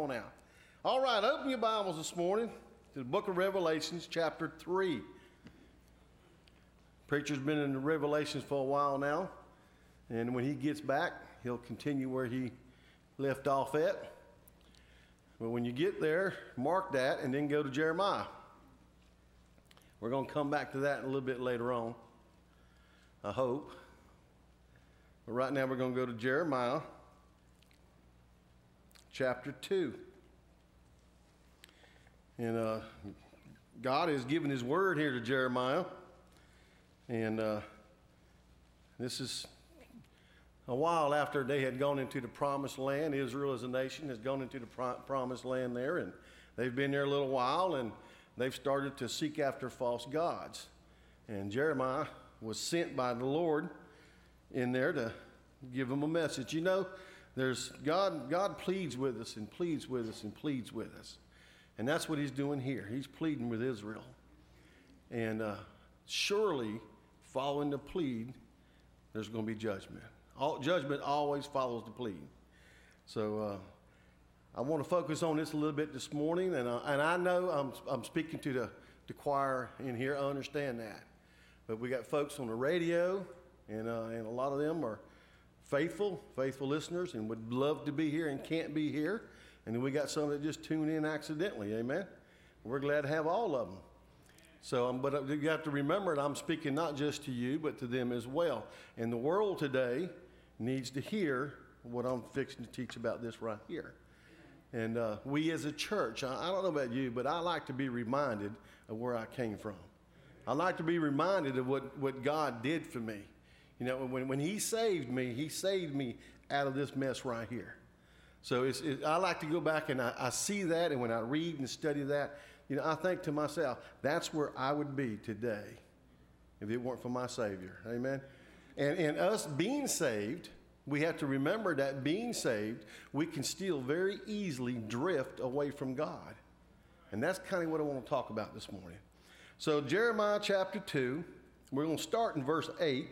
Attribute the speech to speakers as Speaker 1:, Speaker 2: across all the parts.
Speaker 1: on out. All right, open your Bibles this morning to the book of Revelations, chapter 3. Preacher's been in the Revelations for a while now, and when he gets back, he'll continue where he left off at. But when you get there, mark that and then go to Jeremiah. We're going to come back to that a little bit later on, I hope. But right now we're going to go to Jeremiah chapter 2. And God has given his word here to Jeremiah. And this is a while after they had gone into the promised land. Israel as a nation has gone into the promised land there. And they've been there a little while, and they've started to seek after false gods. And Jeremiah was sent by the Lord in there to give them a message. You know, there's God pleads with us and pleads with us and pleads with us. And that's what he's doing here. He's pleading with Israel. And surely, following the plead, there's going to be judgment. Judgment always follows the plead. So I want to focus on this a little bit this morning. And I know I'm speaking to the choir in here. I understand that. But we got folks on the radio, and a lot of them are faithful listeners and would love to be here and can't be here. And then we got some that just tune in accidentally, amen? We're glad to have all of them. So, but you have to remember that I'm speaking not just to you, but to them as well. And the world today needs to hear what I'm fixing to teach about this right here. And we as a church, I don't know about you, but I like to be reminded of where I came from. I like to be reminded of what God did for me. You know, when he saved me out of this mess right here. So I like to go back and I see that, and when I read and study that, you know, I think to myself, that's where I would be today if it weren't for my Savior. Amen? And us being saved, we have to remember that being saved, we can still very easily drift away from God. And that's kind of what I want to talk about this morning. So Jeremiah chapter 2, we're going to start in verse 8.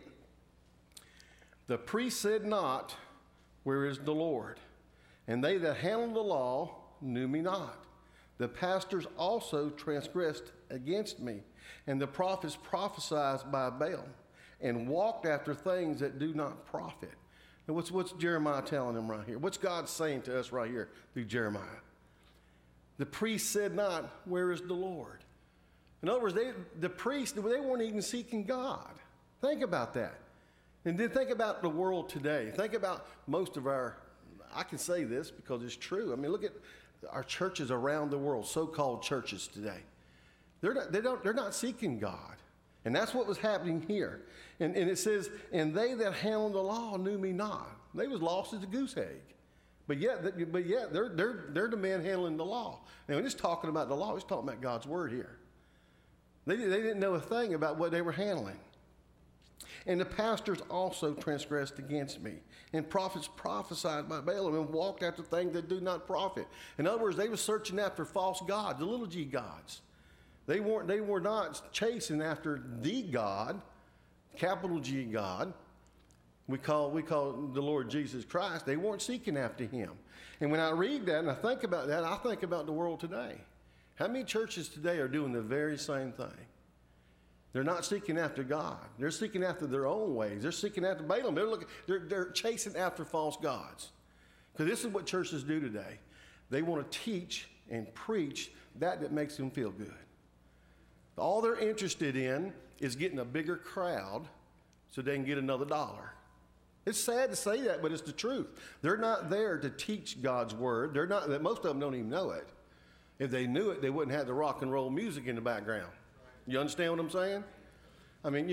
Speaker 1: The priest said not, where is the Lord? And they that handled the law knew me not. The pastors also transgressed against me, and the prophets prophesied by Baal, and walked after things that do not profit. And what's Jeremiah telling them right here? What's God saying to us right here through Jeremiah? The priest said not, where is the Lord? In other words, the priests, they weren't even seeking God. Think about that. And then think about the world today. Think about most of I can say this because it's true. I mean, look at our churches around the world, so-called churches today. They're not seeking God. And that's what was happening here. And it says, and they that handled the law knew me not. They was lost as a goose egg. But yet they're the man handling the law. Now, when it's talking about the law, it's talking about God's word here. They didn't know a thing about what they were handling. And the pastors also transgressed against me. And prophets prophesied by Balaam and walked after things that do not profit. In other words, they were searching after false gods, the little g gods. They were not chasing after the God, capital G God. We call the Lord Jesus Christ. They weren't seeking after him. And when I read that and I think about that, I think about the world today. How many churches today are doing the very same thing? They're not seeking after God. They're seeking after their own ways. They're seeking after Balaam. They're chasing after false gods. Because this is what churches do today. They want to teach and preach that makes them feel good. All they're interested in is getting a bigger crowd so they can get another dollar. It's sad to say that, but it's the truth. They're not there to teach God's word. Most of them don't even know it. If they knew it, they wouldn't have the rock and roll music in the background. You understand what I'm saying? I mean,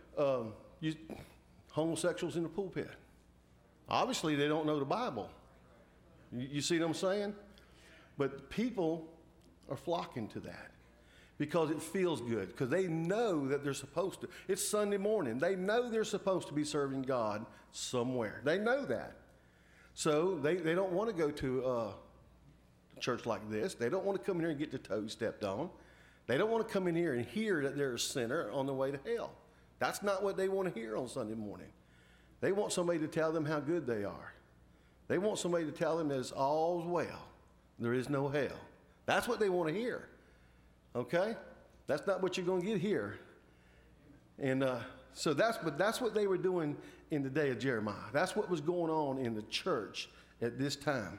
Speaker 1: homosexuals in the pulpit. Obviously, they don't know the Bible. You see what I'm saying? But people are flocking to that because it feels good, because they know that they're supposed to. It's Sunday morning. They know they're supposed to be serving God somewhere. They know that. So they don't want to go to a church like this. They don't want to come in here and get their toes stepped on. They don't want to come in here and hear that they're a sinner on the way to hell. That's not what they want to hear on Sunday morning. They want somebody to tell them how good they are. They want somebody to tell them that it's all well. There is no hell. That's what they want to hear. Okay? That's not what you're going to get here. And so that's what they were doing in the day of Jeremiah. That's what was going on in the church at this time.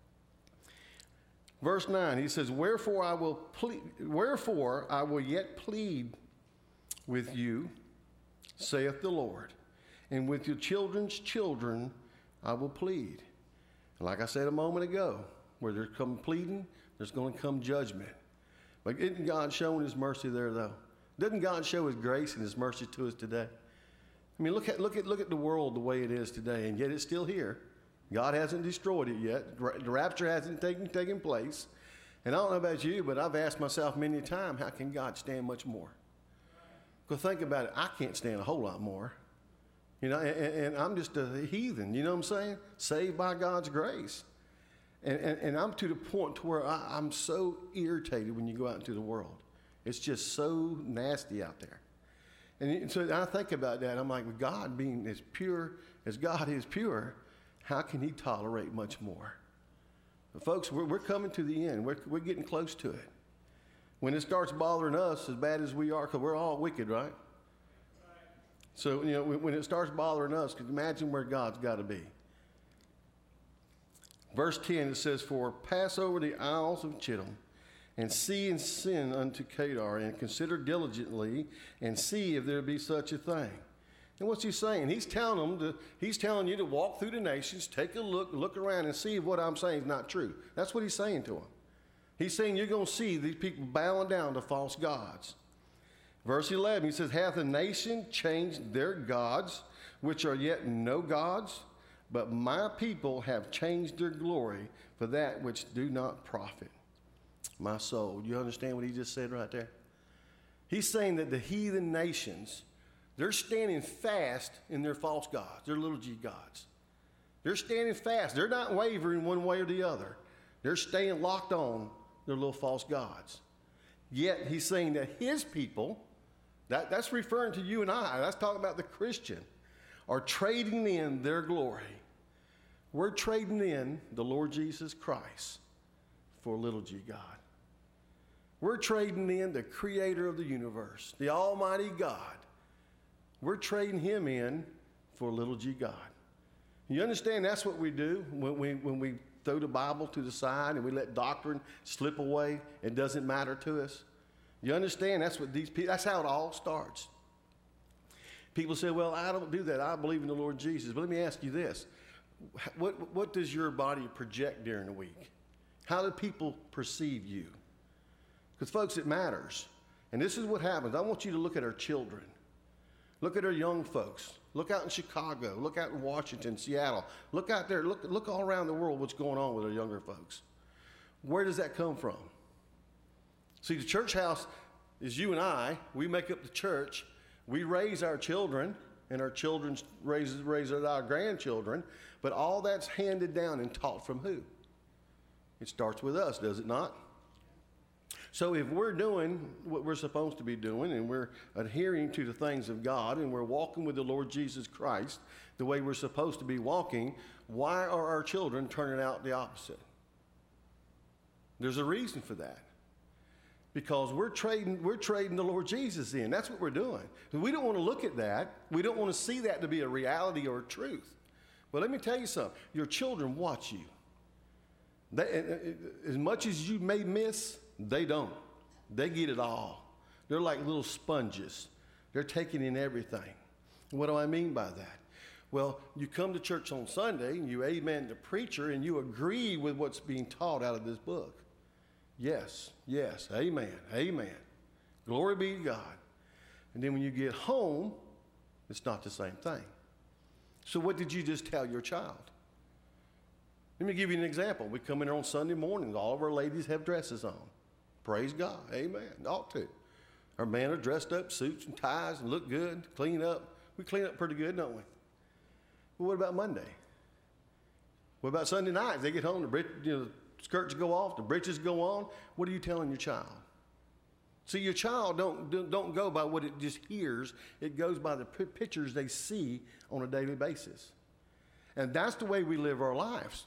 Speaker 1: Verse 9, he says, Wherefore I will yet plead with you, saith the Lord, and with your children's children I will plead. And like I said a moment ago, where there's come pleading, there's going to come judgment. But isn't God showing his mercy there, though? Doesn't God show his grace and his mercy to us today? I mean, look at the world the way it is today, and yet it's still here. God hasn't destroyed it yet. The rapture hasn't taken place. And I don't know about you, but I've asked myself many a time, how can God stand much more? Because think about it, I can't stand a whole lot more. You know, and I'm just a heathen, you know what I'm saying? Saved by God's grace. And I'm to the point to where I'm so irritated when you go out into the world. It's just so nasty out there. And so I think about that. I'm like, with God being as pure as God is pure, how can he tolerate much more? But folks, we're coming to the end. We're getting close to it. When it starts bothering us as bad as we are, because we're all wicked, right? So, you know, when it starts bothering us, imagine where God's got to be. Verse 10, it says, For pass over the isles of Chittim, and see and sin unto Kedar, and consider diligently, and see if there be such a thing. And what's he saying? He's telling you to walk through the nations, take a look around, and see if what I'm saying is not true. That's what he's saying to them. He's saying you're going to see these people bowing down to false gods. Verse 11, he says, Hath a nation changed their gods, which are yet no gods? But my people have changed their glory for that which do not profit. My soul. You understand what he just said right there? He's saying that the heathen nations, they're standing fast in their false gods, their little g gods. They're standing fast. They're not wavering one way or the other. They're staying locked on their little false gods. Yet he's saying that his people, that's referring to you and I, that's talking about the Christian, are trading in their glory. We're trading in the Lord Jesus Christ for little g God. We're trading in the creator of the universe, the almighty God. We're trading him in for little g God. You understand that's what we do when we throw the Bible to the side and we let doctrine slip away. It doesn't matter to us. You understand that's how it all starts. People say, well, I don't do that. I believe in the Lord Jesus. But let me ask you this. What does your body project during the week? How do people perceive you? Because, folks, it matters. And this is what happens. I want you to look at our children. Look at our young folks. Look out in Chicago. Look out in Washington, Seattle. Look out there. Look all around the world what's going on with our younger folks. Where does that come from? See, the church house is you and I. We make up the church. We raise our children, and our children raise our grandchildren. But all that's handed down and taught from who? It starts with us, does it not? So if we're doing what we're supposed to be doing, and we're adhering to the things of God, and we're walking with the Lord Jesus Christ the way we're supposed to be walking, why are our children turning out the opposite? There's a reason for that. Because we're trading the Lord Jesus in. That's what we're doing. We don't want to look at that. We don't want to see that to be a reality or a truth. But let me tell you something. Your children watch you. As much as you may miss, they don't. They get it all. They're like little sponges. They're taking in everything. What do I mean by that? Well, you come to church on Sunday, and you amen the preacher, and you agree with what's being taught out of this book. Yes, yes, amen, amen. Glory be to God. And then when you get home, it's not the same thing. So what did you just tell your child? Let me give you an example. We come in here on Sunday mornings. All of our ladies have dresses on. Praise God, amen, ought to. Our men are dressed up, suits and ties, and look good, clean up. We clean up pretty good, don't we? But what about Monday? What about Sunday nights? They get home, the skirts go off, the breeches go on. What are you telling your child? See, your child don't go by what it just hears. It goes by the pictures they see on a daily basis. And that's the way we live our lives.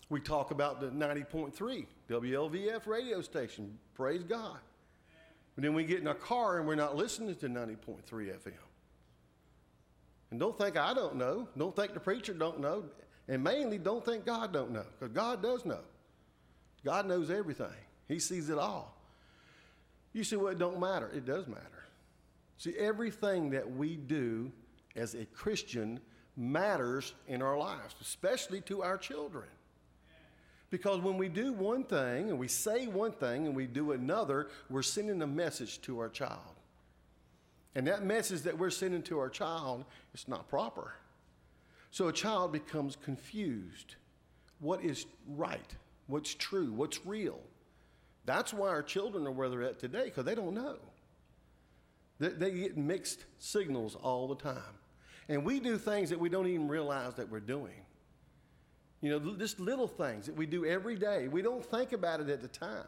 Speaker 1: We talk about the 90.3 WLVF radio station. Praise God. But then we get in our car and we're not listening to 90.3 FM. And don't think I don't know. Don't think the preacher don't know. And mainly don't think God don't know. Because God does know. God knows everything. He sees it all. You say, well, it don't matter. It does matter. See, everything that we do as a Christian matters in our lives, especially to our children. Because when we do one thing and we say one thing and we do another, we're sending a message to our child. And that message that we're sending to our child is not proper. So a child becomes confused. What is right? What's true? What's real? That's why our children are where they're at today, because they don't know. They get mixed signals all the time. And we do things that we don't even realize that we're doing. You know, just little things that we do every day. We don't think about it at the time.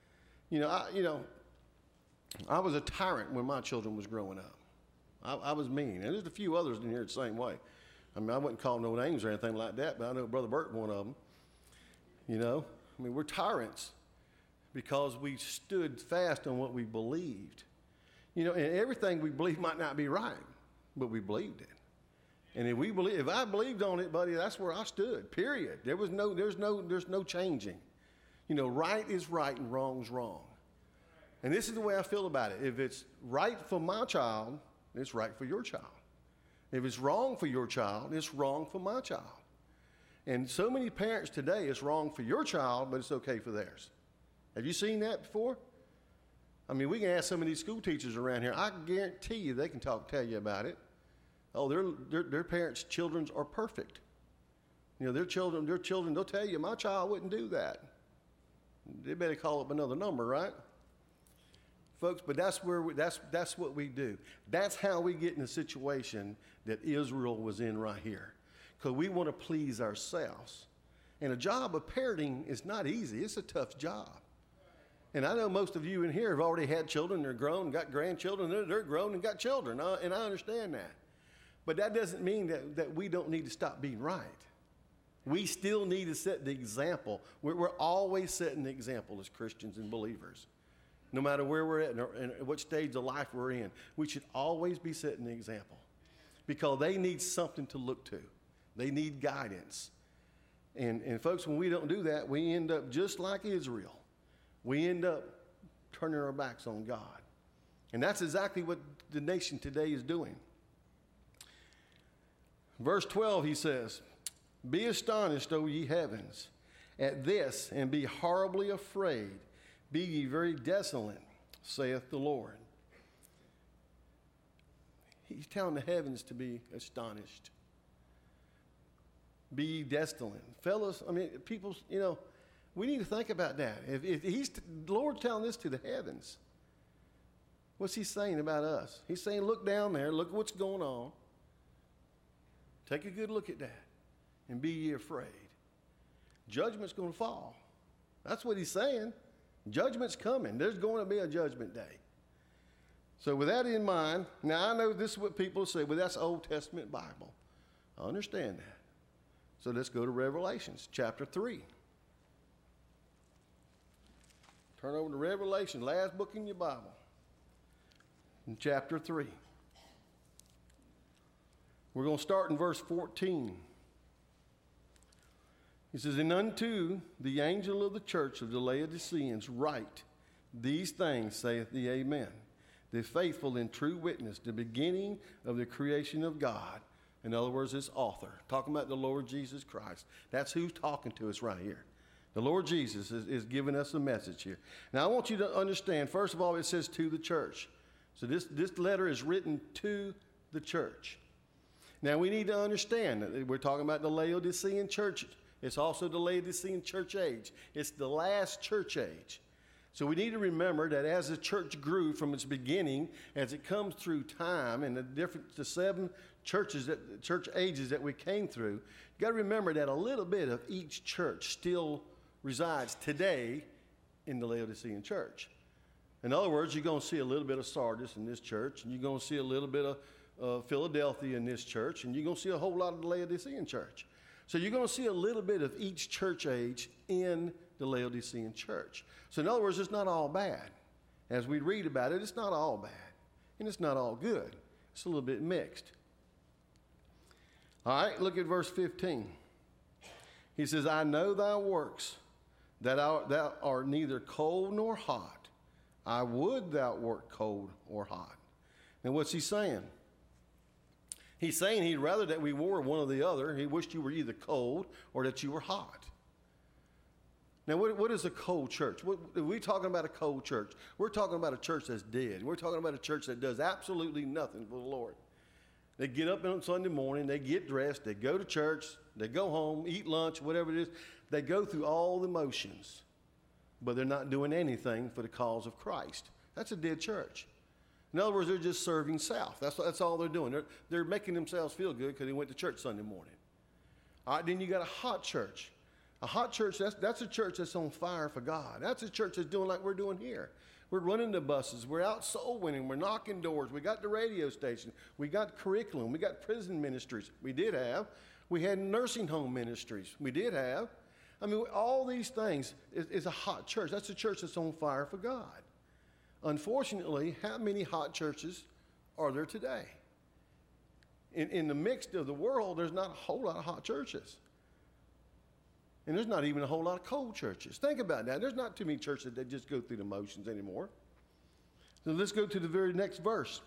Speaker 1: I was a tyrant when my children was growing up. I was mean. And there's a few others in here the same way. I mean, I wouldn't call no names or anything like that, but I know Brother Burt, one of them. You know, I mean, we're tyrants because we stood fast on what we believed. You know, and everything we believe might not be right, but we believed it. And if I believed on it, buddy, that's where I stood. Period. There's no changing. You know, right is right and wrong's wrong. And this is the way I feel about it. If it's right for my child, it's right for your child. If it's wrong for your child, it's wrong for my child. And so many parents today, it's wrong for your child, but it's okay for theirs. Have you seen that before? I mean, we can ask some of these school teachers around here. I guarantee you they can tell you about it. Oh, their parents' children are perfect. You know, their children, they'll tell you, my child wouldn't do that. They better call up another number, right? Folks, but that's what we do. That's how we get in the situation that Israel was in right here. Because we want to please ourselves. And a job of parenting is not easy. It's a tough job. And I know most of you in here have already had children. They're grown and got grandchildren. They're grown and got children. And I understand that. But that doesn't mean that we don't need to stop being right. We still need to set the example. We're always setting the example as Christians and believers. No matter where we're at and what stage of life we're in, we should always be setting the example. Because they need something to look to. They need guidance. And folks, when we don't do that, we end up just like Israel. We end up turning our backs on God. And that's exactly what the nation today is doing. Verse 12, he says, "Be astonished, O ye heavens, at this, and be horribly afraid. Be ye very desolate, saith the Lord." He's telling the heavens to be astonished. Be ye desolate. Fellas, I mean, people, you know, we need to think about that. If the Lord's telling this to the heavens, what's he saying about us? He's saying, look down there, look at what's going on. Take a good look at that, and be ye afraid. Judgment's going to fall. That's what he's saying. Judgment's coming. There's going to be a judgment day. So with that in mind, now I know this is what people say, well, that's Old Testament Bible. I understand that. So let's go to Revelations chapter 3. Turn over to Revelation, last book in your Bible, in chapter 3. We're going to start in verse 14. He says, "And unto the angel of the church of the Laodiceans write, these things saith the Amen, the faithful and true witness, the beginning of the creation of God." In other words, this author, talking about the Lord Jesus Christ. That's who's talking to us right here. The Lord Jesus is giving us a message here. Now, I want you to understand, first of all, it says to the church. So this letter is written to the church. Now, we need to understand that we're talking about the Laodicean church. It's also the Laodicean church age. It's the last church age. So we need to remember that as the church grew from its beginning, as it comes through time and the 7 church ages that we came through, you got to remember that a little bit of each church still resides today in the Laodicean church. In other words, you're going to see a little bit of Sardis in this church, and you're going to see a little bit of Philadelphia in this church, and you're going to see a whole lot of the Laodicean church. So you're going to see a little bit of each church age in the Laodicean church. So in other words, it's not all bad. As we read about it, it's not all bad. And it's not all good. It's a little bit mixed. All right, look at verse 15. He says, I know thy works, that thou art neither cold nor hot. I would thou wert cold or hot. And what's he saying? He's saying he'd rather that we were one or the other. He wished you were either cold or that you were hot. Now, what is a cold church? Are we talking about a cold church? We're talking about a church that's dead. We're talking about a church that does absolutely nothing for the Lord. They get up on Sunday morning, they get dressed, they go to church, they go home, eat lunch, whatever it is. They go through all the motions, but they're not doing anything for the cause of Christ. That's a dead church. In other words, they're just serving self. That's all they're doing. They're making themselves feel good because they went to church Sunday morning. All right, then you got a hot church. A hot church, that's a church that's on fire for God. That's a church that's doing like we're doing here. We're running the buses. We're out soul winning. We're knocking doors. We got the radio station. We got curriculum. We got prison ministries. We did have. We had nursing home ministries. We did have. I mean, all these things is a hot church. That's a church that's on fire for God. Unfortunately, how many hot churches are there today? In the mix of the world, there's not a whole lot of hot churches. And there's not even a whole lot of cold churches. Think about that. There's not too many churches that just go through the motions anymore. So let's go to the very next verse.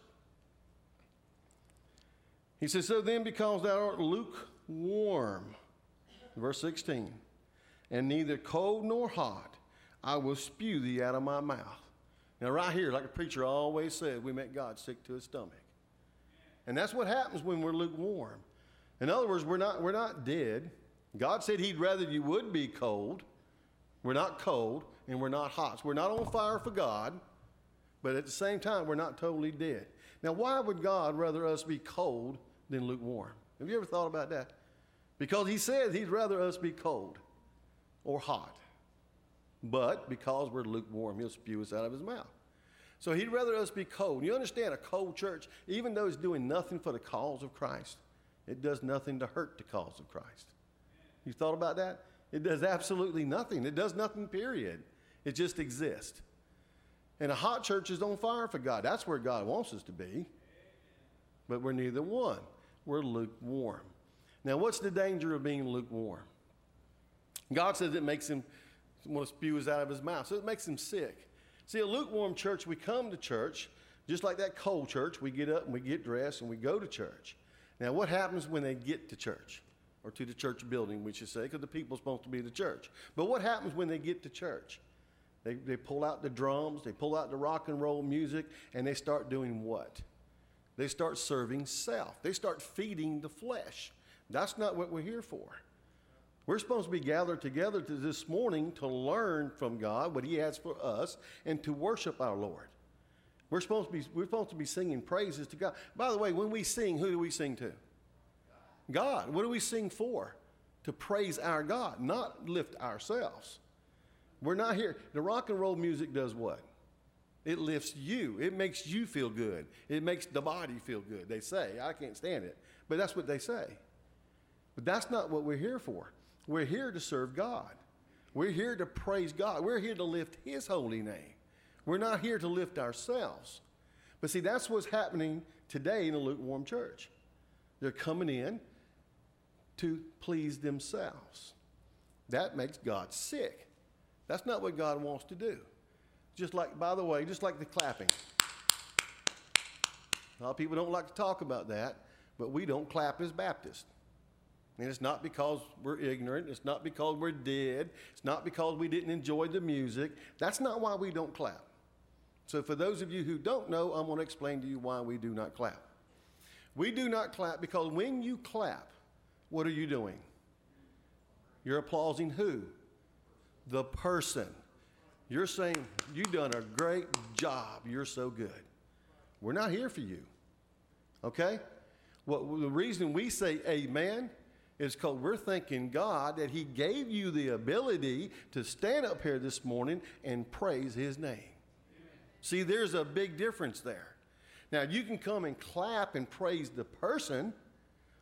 Speaker 1: He says, so then because thou art lukewarm, verse 16, and neither cold nor hot, I will spew thee out of my mouth. Now right here, like the preacher always said, we make God sick to his stomach. And that's what happens when we're lukewarm. In other words, we're not dead. God said he'd rather you would be cold. We're not cold and we're not hot. So we're not on fire for God, but at the same time, we're not totally dead. Now, why would God rather us be cold than lukewarm? Have you ever thought about that? Because he says he'd rather us be cold or hot. But because we're lukewarm, he'll spew us out of his mouth. So he'd rather us be cold. You understand, a cold church, even though it's doing nothing for the cause of Christ, it does nothing to hurt the cause of Christ. You thought about that? It does absolutely nothing. It does nothing, period. It just exists. And a hot church is on fire for God. That's where God wants us to be. But we're neither one. We're lukewarm. Now, what's the danger of being lukewarm? God says it makes him want to spew us out of his mouth. So it makes him sick. See, a lukewarm church, we come to church, just like that cold church. We get up and we get dressed and we go to church. Now, what happens when they get to church? Or to the church building, we should say, because the people are supposed to be the church. But what happens when they get to church? They pull out the drums, they pull out the rock and roll music, and they start doing what? They start serving self. They start feeding the flesh. That's not what we're here for. We're supposed to be gathered together this morning to learn from God what he has for us and to worship our Lord. We're supposed to be singing praises to God. By the way, when we sing, who do we sing to? God. What do we sing for? To praise our God, not lift ourselves. We're not here. The rock and roll music does what? It lifts you. It makes you feel good. It makes the body feel good. They say. I can't stand it. But that's what they say. But that's not what we're here for. We're here to serve God. We're here to praise God. We're here to lift his holy name. We're not here to lift ourselves. But see, that's what's happening today in a lukewarm church. They're coming in to please themselves. That makes God sick. That's not what God wants to do. Just like, by the way, just like the clapping. A lot of people don't like to talk about that, but we don't clap as Baptists. And it's not because we're ignorant. It's not because we're dead. It's not because we didn't enjoy the music. That's not why we don't clap. So for those of you who don't know, I'm going to explain to you why we do not clap. We do not clap because when you clap, what are you doing? You're applauding who? The person. You're saying, you've done a great job. You're so good. We're not here for you. Okay? Well, the reason we say amen is because we're thanking God that he gave you the ability to stand up here this morning and praise his name. Amen. See, there's a big difference there. Now, you can come and clap and praise the person,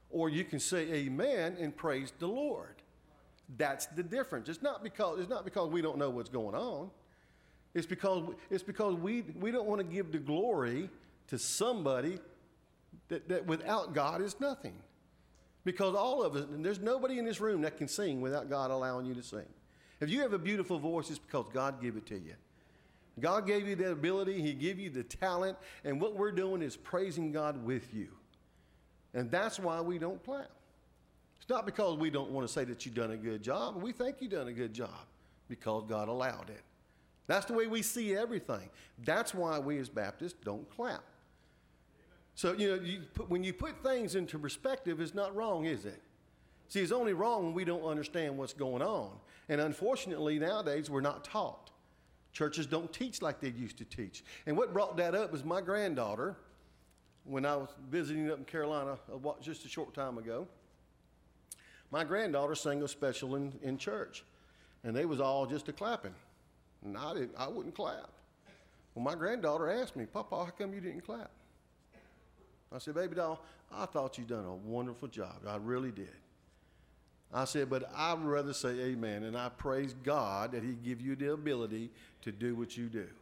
Speaker 1: or you can say amen and praise the Lord. That's the difference. It's not because we don't know what's going on. It's because we don't want to give the glory to somebody that without God is nothing. Because all of us, and there's nobody in this room that can sing without God allowing you to sing. If you have a beautiful voice, it's because God gave it to you. God gave you the ability, He gave you the talent, and what we're doing is praising God with you. And that's why we don't clap. It's not because we don't want to say that you've done a good job. We think you've done a good job because God allowed it. That's the way we see everything. That's why we as Baptists don't clap. So, when you put things into perspective, it's not wrong, is it? See, it's only wrong when we don't understand what's going on. And unfortunately, nowadays, we're not taught. Churches don't teach like they used to teach. And what brought that up was my granddaughter, when I was visiting up in Carolina just a short time ago. My granddaughter sang a special in church, and they was all just a clapping. And I wouldn't clap. Well, my granddaughter asked me, Papa, how come you didn't clap? I said, baby doll, I thought you done a wonderful job. I really did. I said, but I'd rather say amen, and I praise God that He give you the ability to do what you do.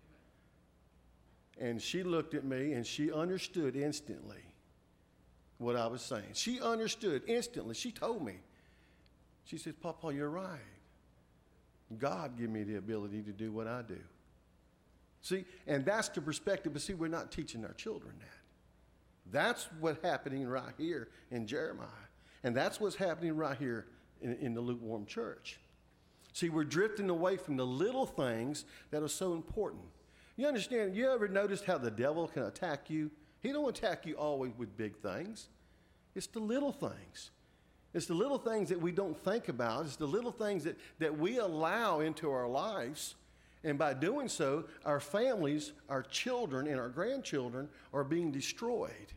Speaker 1: And she looked at me, and she understood instantly what I was saying. She understood instantly. She told me. She said, Papa, you're right. God give me the ability to do what I do. See, and that's the perspective, but see, we're not teaching our children that. That's what's happening right here in Jeremiah. And that's what's happening right here in the lukewarm church. See, we're drifting away from the little things that are so important. You understand, you ever noticed how the devil can attack you? He don't attack you always with big things. It's the little things. It's the little things that we don't think about. It's the little things that we allow into our lives. And by doing so, our families, our children, and our grandchildren are being destroyed.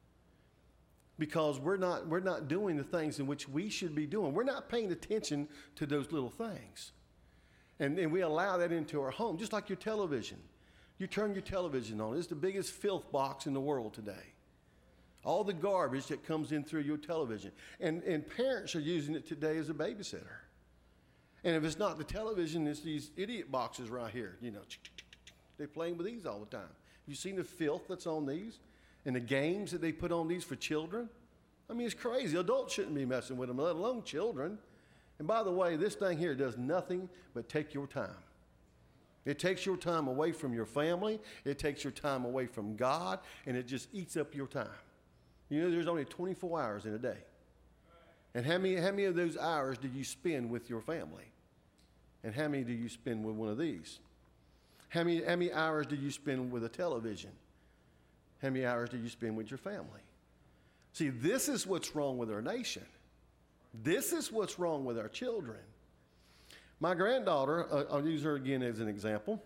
Speaker 1: Because we're not doing the things in which we should be doing. We're not paying attention to those little things. And we allow that into our home, just like your television. You turn your television on. It's the biggest filth box in the world today. All the garbage that comes in through your television. And parents are using it today as a babysitter. And if it's not the television, it's these idiot boxes right here. They're playing with these all the time. You seen the filth that's on these? And the games that they put on these for children? I mean, it's crazy. Adults shouldn't be messing with them, let alone children. And by the way, this thing here does nothing but take your time. It takes your time away from your family. It takes your time away from God. And it just eats up your time. There's only 24 hours in a day. And how many of those hours do you spend with your family? And how many do you spend with one of these? How many hours do you spend with a television? How many hours do you spend with your family? See, this is what's wrong with our nation. This is what's wrong with our children. My granddaughter, I'll use her again as an example,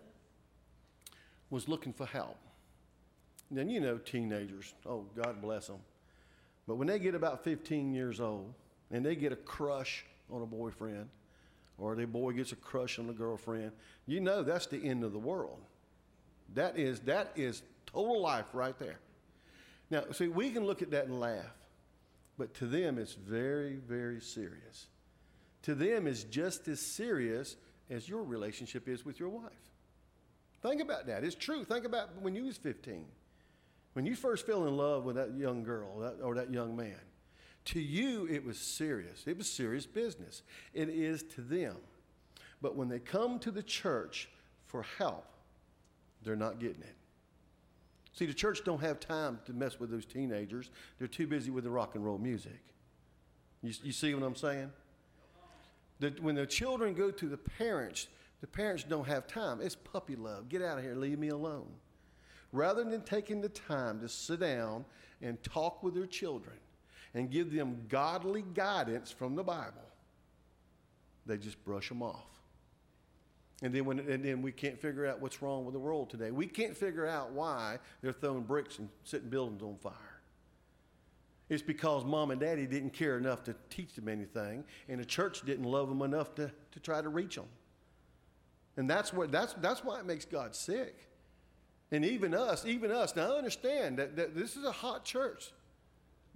Speaker 1: was looking for help. Then teenagers, oh, God bless them. But when they get about 15 years old and they get a crush on a boyfriend, or the boy gets a crush on a girlfriend, that's the end of the world. That is total life right there. Now, see, we can look at that and laugh, but to them it's very, very serious. To them it's just as serious as your relationship is with your wife. Think about that. It's true. Think about when you was 15. When you first fell in love with that young girl or that young man. To you, it was serious. It was serious business. It is to them. But when they come to the church for help, they're not getting it. See, the church don't have time to mess with those teenagers. They're too busy with the rock and roll music. You see what I'm saying? When the children go to the parents don't have time. It's puppy love. Get out of here. Leave me alone. Rather than taking the time to sit down and talk with their children and give them godly guidance from the Bible, they just brush them off. And then we can't figure out what's wrong with the world today. We can't figure out why they're throwing bricks and setting buildings on fire. It's because mom and daddy didn't care enough to teach them anything, and the church didn't love them enough to try to reach them. And that's why it makes God sick. And even us. Now I understand that this is a hot church,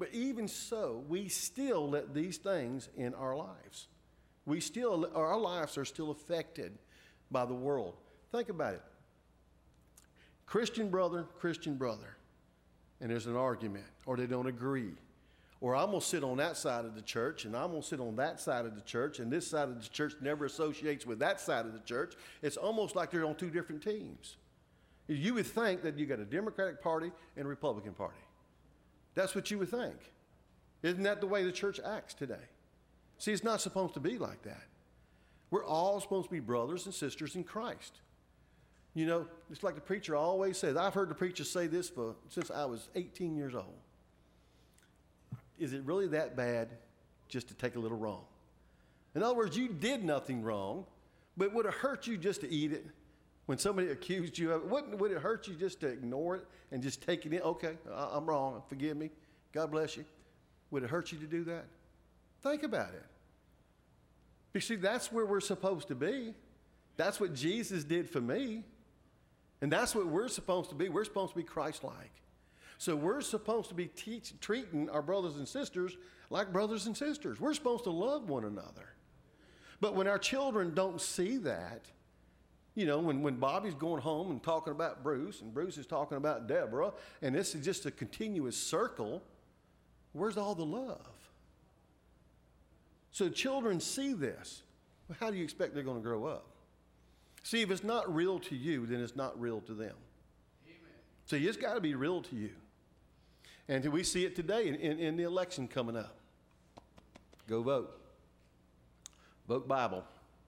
Speaker 1: But even so, we still let these things in our lives. Our lives are still affected by the world. Think about it. Christian brother, and there's an argument, or they don't agree. Or I'm going to sit on that side of the church, and I'm going to sit on that side of the church, and this side of the church never associates with that side of the church. It's almost like they're on two different teams. You would think that you got a Democratic Party and a Republican Party. That's what you would think. Isn't that the way the church acts today? See, it's not supposed to be like that. We're all supposed to be brothers and sisters in Christ. You know, it's like the preacher always says. I've heard the preacher say this since I was 18 years old. Is it really that bad just to take a little wrong? In other words, you did nothing wrong, but would it hurt you just to eat it? When somebody accused you of it, would it hurt you just to ignore it and just take it in? Okay, I'm wrong. Forgive me. God bless you. Would it hurt you to do that? Think about it. You see, that's where we're supposed to be. That's what Jesus did for me. And that's what we're supposed to be. We're supposed to be Christ-like. So we're supposed to be treating our brothers and sisters like brothers and sisters. We're supposed to love one another. But when our children don't see that, you know, when Bobby's going home and talking about Bruce, and Bruce is talking about Deborah, and this is just a continuous circle, where's all the love? So children see this. Well, how do you expect they're going to grow up? See, if it's not real to you, then it's not real to them. Amen. So it's got to be real to you. And we see it today in the election coming up. Go vote. Vote Bible.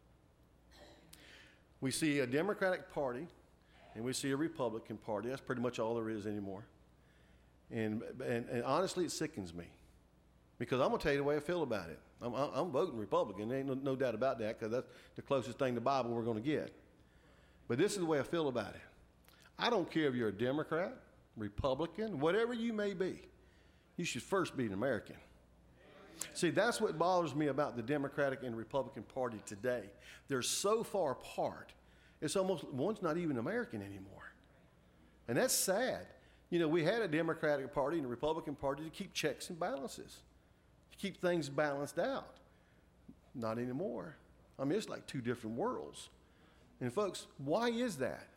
Speaker 1: We see a Democratic Party and we see a Republican Party. That's pretty much all there is anymore. And honestly, it sickens me. Because I'm going to tell you the way I feel about it. I'm voting Republican. There ain't no doubt about that, because that's the closest thing to the Bible we're going to get. But this is the way I feel about it. I don't care if you're a Democrat, Republican, whatever you may be. You should first be an American. See, that's what bothers me about the Democratic and Republican Party today. They're so far apart. It's almost, one's not even American anymore. And that's sad. You know, we had a Democratic Party and a Republican Party to keep checks and balances, to keep things balanced out. Not anymore. I mean, it's like two different worlds. And folks, why is that?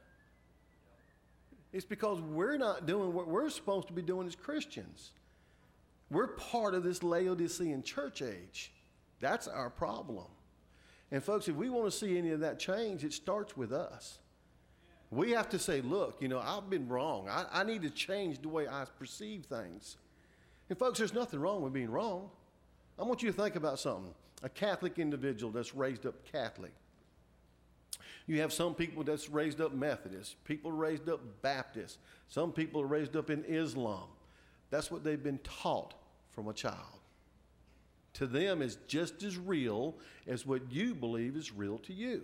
Speaker 1: It's because we're not doing what we're supposed to be doing as Christians. We're part of this Laodicean church age. That's our problem. And folks, if we want to see any of that change, it starts with us. We have to say, look, you know, I've been wrong. I need to change the way I perceive things. And folks, there's nothing wrong with being wrong. I want you to think about something. A Catholic individual that's raised up Catholic. You have some people that's raised up Methodist, people raised up Baptist, some people are raised up in Islam. That's what they've been taught from a child. To them, it's just as real as what you believe is real to you.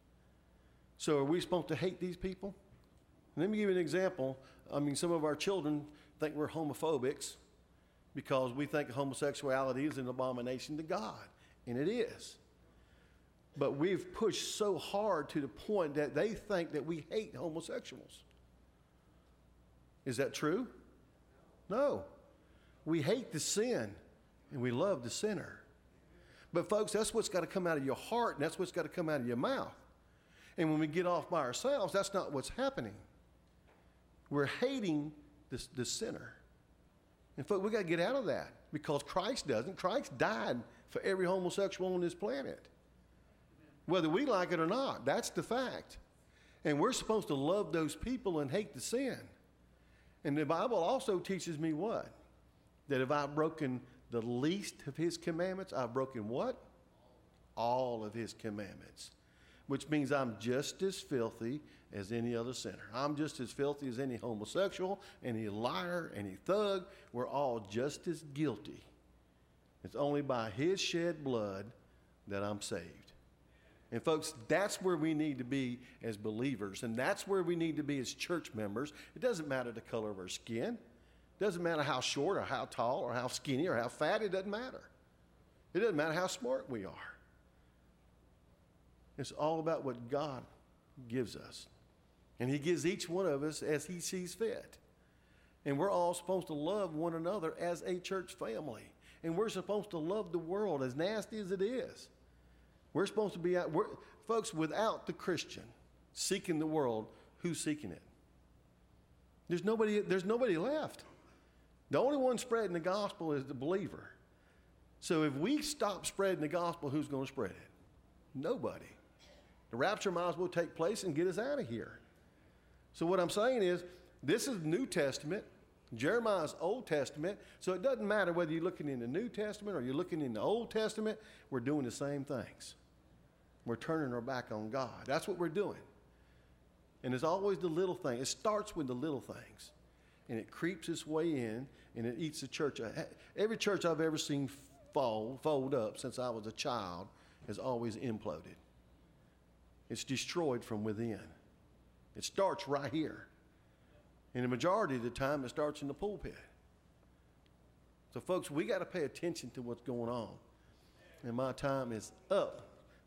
Speaker 1: So are we supposed to hate these people? Let me give you an example. I mean, some of our children think we're homophobics because we think homosexuality is an abomination to God, and it is. But we've pushed so hard to the point that they think that we hate homosexuals. Is that true? No. We hate the sin, and we love the sinner. But folks, that's what's got to come out of your heart, and that's what's got to come out of your mouth. And when we get off by ourselves, that's not what's happening. We're hating the sinner. And folks, we got to get out of that, because Christ doesn't. Christ died for every homosexual on this planet. Whether we like it or not, that's the fact. And we're supposed to love those people and hate the sin. And the Bible also teaches me what? That if I've broken the least of his commandments, I've broken what? All of his commandments. Which means I'm just as filthy as any other sinner. I'm just as filthy as any homosexual, any liar, any thug. We're all just as guilty. It's only by his shed blood that I'm saved. And folks, that's where we need to be as believers, and that's where we need to be as church members. It doesn't matter the color of our skin. It doesn't matter how short or how tall or how skinny or how fat. It doesn't matter. It doesn't matter how smart we are. It's all about what God gives us. And he gives each one of us as he sees fit. And we're all supposed to love one another as a church family. And we're supposed to love the world as nasty as it is. We're supposed to be out, folks, without the Christian seeking the world, who's seeking it? There's nobody left. The only one spreading the gospel is the believer. So if we stop spreading the gospel, who's going to spread it? Nobody. The rapture might as well take place and get us out of here. So what I'm saying is, this is New Testament. Jeremiah's Old Testament. So it doesn't matter whether you're looking in the New Testament or you're looking in the Old Testament. We're doing the same things. We're turning our back on God. That's what we're doing. And it's always the little thing. It starts with the little things. And it creeps its way in, and it eats the church. Every church I've ever seen fold up since I was a child has always imploded. It's destroyed from within. It starts right here. And the majority of the time, it starts in the pulpit. So, folks, we got to pay attention to what's going on. And my time is up.